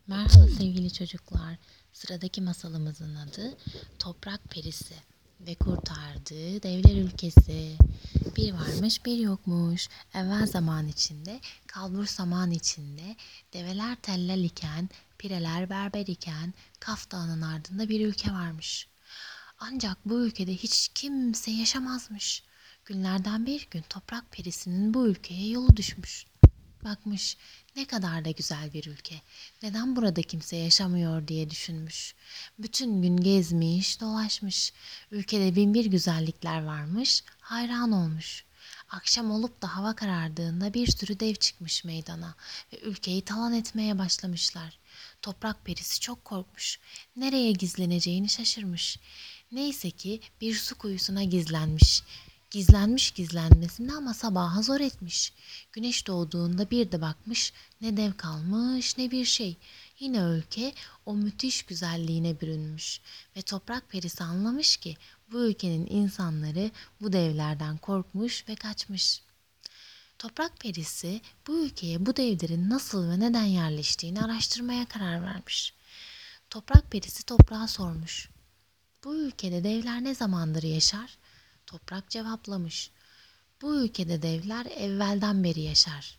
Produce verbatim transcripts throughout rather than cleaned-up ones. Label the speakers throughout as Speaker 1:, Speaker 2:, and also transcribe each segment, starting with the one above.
Speaker 1: Merhaba sevgili çocuklar. Sıradaki masalımızın adı Toprak Perisi ve Kurtardığı Devler Ülkesi. Bir varmış bir yokmuş. Evvel zaman içinde, kalbur saman içinde, develer tellal iken, pireler berber iken, Kaf Dağı'nın ardında bir ülke varmış. Ancak bu ülkede hiç kimse yaşamazmış. Günlerden bir gün Toprak Perisi'nin bu ülkeye yolu düşmüş. Bakmış, ne kadar da güzel bir ülke. Neden burada kimse yaşamıyor diye düşünmüş. Bütün gün gezmiş, dolaşmış. Ülkede bin bir güzellikler varmış, hayran olmuş. Akşam olup da hava karardığında bir sürü dev çıkmış meydana ve ülkeyi talan etmeye başlamışlar. Toprak perisi çok korkmuş. Nereye gizleneceğini şaşırmış. Neyse ki bir su kuyusuna gizlenmiş. Gizlenmiş gizlenmesine ama sabaha zor etmiş. Güneş doğduğunda bir de bakmış, ne dev kalmış ne bir şey. Yine ülke o müthiş güzelliğine bürünmüş ve toprak perisi anlamış ki bu ülkenin insanları bu devlerden korkmuş ve kaçmış. Toprak perisi bu ülkeye bu devlerin nasıl ve neden yerleştiğini araştırmaya karar vermiş. Toprak perisi toprağa sormuş. Bu ülkede devler ne zamandır yaşar? Toprak cevaplamış. Bu ülkede devler evvelden beri yaşar.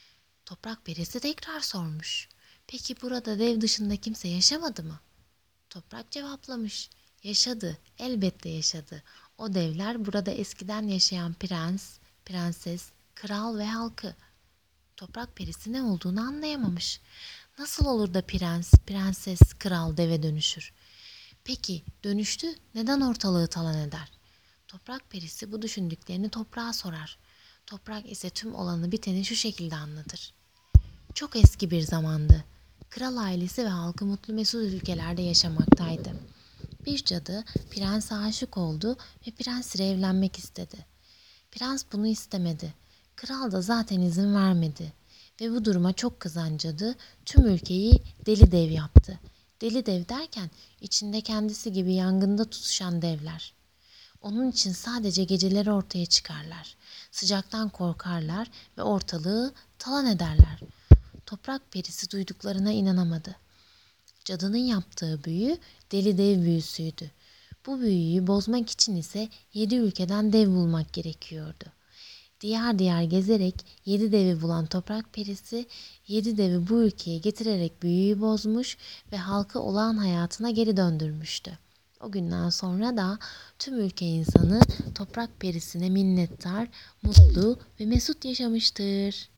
Speaker 1: Toprak perisi tekrar sormuş. Peki burada dev dışında kimse yaşamadı mı? Toprak cevaplamış. Yaşadı, elbette yaşadı. O devler burada eskiden yaşayan prens, prenses, kral ve halkı. Toprak perisi ne olduğunu anlayamamış. Nasıl olur da prens, prenses, kral deve dönüşür? Peki dönüştü, neden ortalığı talan eder? Toprak perisi bu düşündüklerini toprağa sorar. Toprak ise tüm olanı biteni şu şekilde anlatır. Çok eski bir zamandı. Kral ailesi ve halkı mutlu mesut ülkelerde yaşamaktaydı. Bir cadı prense aşık oldu ve prens ile evlenmek istedi. Prens bunu istemedi. Kral da zaten izin vermedi. Ve bu duruma çok kızan cadı tüm ülkeyi deli dev yaptı. Deli dev derken içinde kendisi gibi yangında tutuşan devler. Onun için sadece geceleri ortaya çıkarlar. Sıcaktan korkarlar ve ortalığı talan ederler. Toprak perisi duyduklarına inanamadı. Cadının yaptığı büyü deli dev büyüsüydü. Bu büyüyü bozmak için ise yedi ülkeden dev bulmak gerekiyordu. Diyar diyar gezerek yedi devi bulan toprak perisi yedi devi bu ülkeye getirerek büyüyü bozmuş ve halkı olağan hayatına geri döndürmüştü. O günden sonra da tüm ülke insanı toprak perisine minnettar, mutlu ve mesut yaşamıştır.